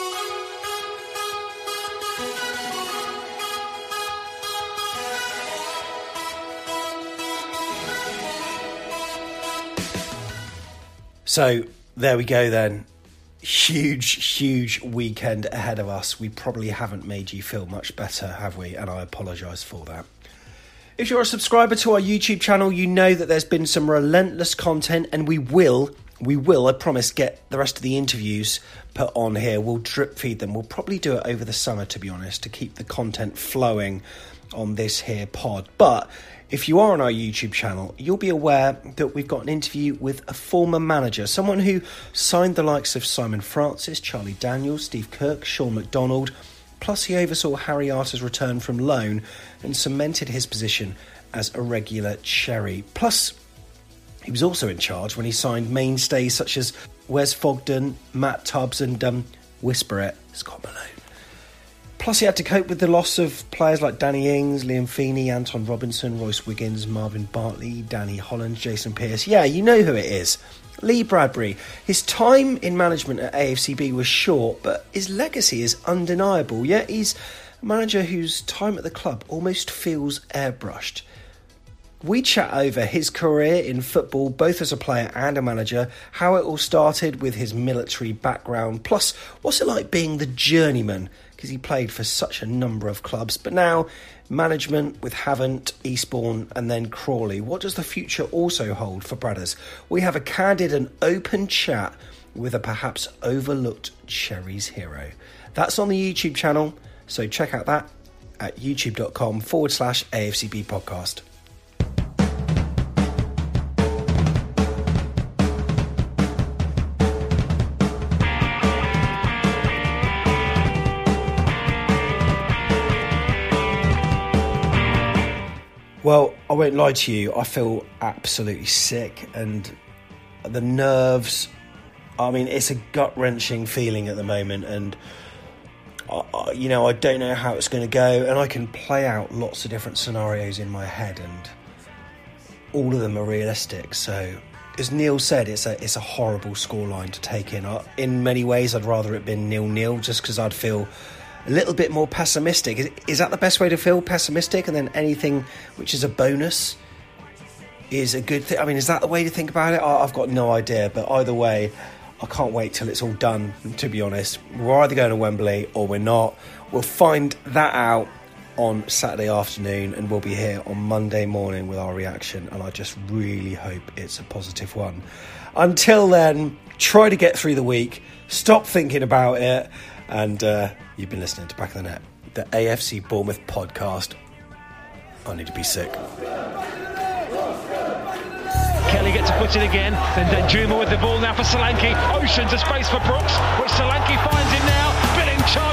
So there we go then. Huge weekend ahead of us. We probably haven't made you feel much better, have we? And I apologise for that. If you're a subscriber to our YouTube channel, you know that there's been some relentless content, and we will, I promise, get the rest of the interviews put on here. We'll drip feed them. We'll probably do it over the summer, to be honest, to keep the content flowing on this here pod. But if you are on our YouTube channel, you'll be aware that we've got an interview with a former manager, someone who signed the likes of Simon Francis, Charlie Daniels, Steve Kirk, Sean McDonald. Plus, he oversaw Harry Arter's return from loan and cemented his position as a regular Cherry. Plus, he was also in charge when he signed mainstays such as Wes Fogden, Matt Tubbs and Whisper It, Scott Malone. Plus, he had to cope with the loss of players like Danny Ings, Liam Feeney, Anton Robinson, Royce Wiggins, Marvin Bartley, Danny Holland, Jason Pearce. Yeah, you know who it is. Lee Bradbury. His time in management at AFCB was short, but his legacy is undeniable. Yet he's a manager whose time at the club almost feels airbrushed. We chat over his career in football, both as a player and a manager, how it all started with his military background, plus what's it like being the journeyman, because he played for such a number of clubs, but now management with Havant, Eastbourne and then Crawley. What does the future also hold for Bradders? We have a candid and open chat with a perhaps overlooked Cherries hero. That's on the YouTube channel, so check out that at youtube.com/AFCB podcast. Well, I won't lie to you. I feel absolutely sick, and the nerves. I mean, it's a gut-wrenching feeling at the moment, and I don't know how it's going to go, and I can play out lots of different scenarios in my head, and all of them are realistic. So, as Neil said, it's a horrible scoreline to take in. In many ways, I'd rather it been 0-0, just because I'd feel a little bit more pessimistic. Is that the best way to feel, pessimistic, and then anything which is a bonus is a good thing? I mean, is that the way to think about it? I've got no idea, but either way, I can't wait till it's all done, to be honest. We're either going to Wembley or we're not. We'll find that out on Saturday afternoon, and we'll be here on Monday morning with our reaction, and I just really hope it's a positive one. Until then, try to get through the week, stop thinking about it, and you've been listening to Back of the Net, the AFC Bournemouth podcast. I need to be sick. Kelly gets to put it again, then Danjuma with the ball now for Solanke. Oceans a space for Brooks, which Solanke finds him now. Billing